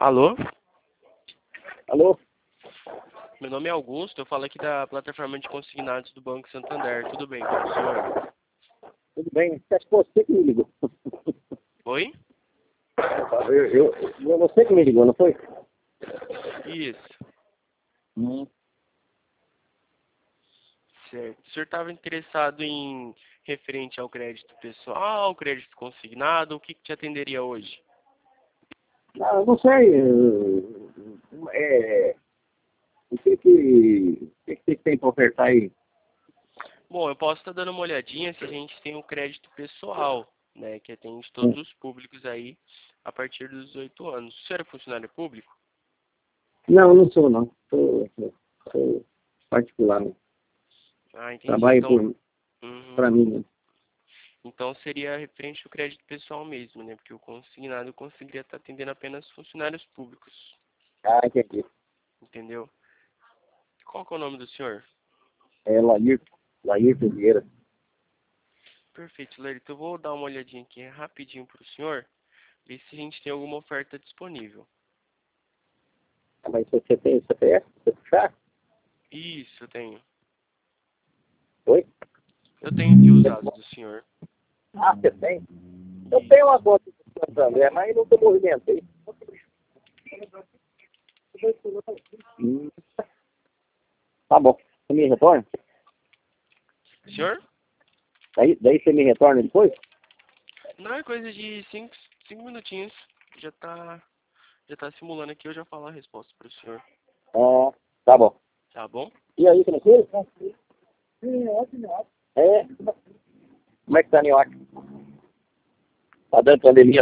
Alô? Alô? Meu nome é Augusto, eu falo aqui da plataforma de consignados do Banco Santander. Tudo bem com o senhor? Tudo bem? Acho que você que me ligou. Oi? Você que me ligou, não foi? Isso, Hum. certo. O senhor estava interessado em referente ao crédito pessoal, crédito consignado, o que te atenderia hoje? Ah, eu não sei. O que tem para ofertar aí? Bom, eu posso estar dando uma olhadinha se a gente tem um crédito pessoal, né, que atende todos Hum. os públicos aí a partir dos 18 anos. O senhor é funcionário público? Não, não sou, não. Sou particular, né? Ah, entendi. Trabalho Então, uhum. para mim, né? Então seria referente ao crédito pessoal mesmo, né? Porque o consignado conseguiria estar atendendo apenas funcionários públicos, Ah, entendi. entendeu? Qual que é o nome do senhor? É Laírton Vieira. Perfeito, Lerito. Eu vou dar uma olhadinha aqui rapidinho para o senhor, ver se a gente tem alguma oferta disponível. Ah, mas você tem CPF? Você puxar? Isso, eu tenho. Oi? Eu tenho aqui os dados do senhor. Ah, você tem? Eu tenho uma Isso. conta de Santo André, mas nunca movimentei. Hum. Tá bom. Você me retorna? Senhor? Daí você me retorna depois? Não, é coisa de cinco minutinhos. Já tá simulando aqui, eu já falo a resposta para o senhor. Ah, tá bom. Tá bom? E aí, tranquilo? É. Como é que tá, Nioque? Tá dando pandemia